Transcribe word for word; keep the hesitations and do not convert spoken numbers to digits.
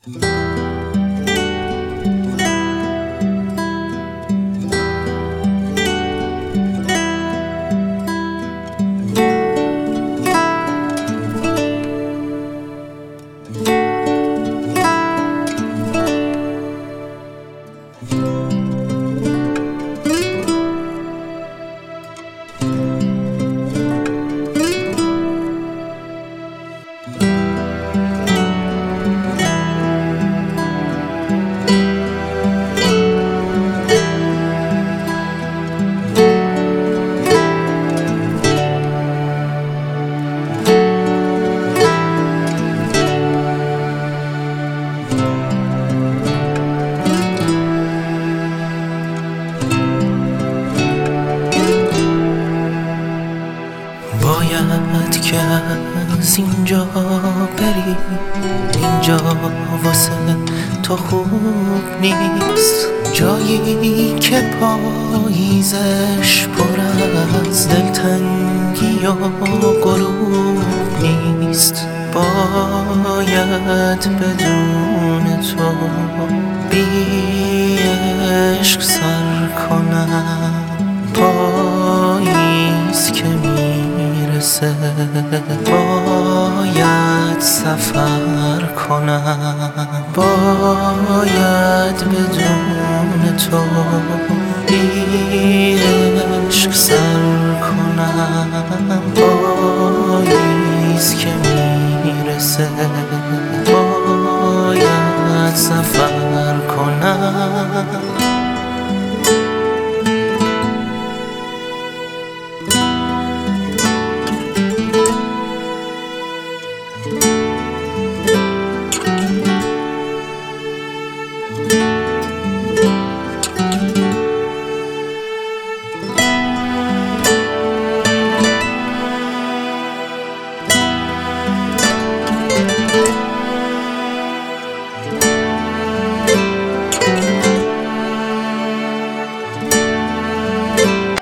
باید که از اینجا بری، اینجا واسه تو خوب نیست، جایی که پاییزش پر از دلتنگی و غروب نیست. باید بدون تو بی عشق سر کنم، پاییز که میرسه باید سفر کنم، باید بدون تو بی عشق سر کنم، پاییز که میرسه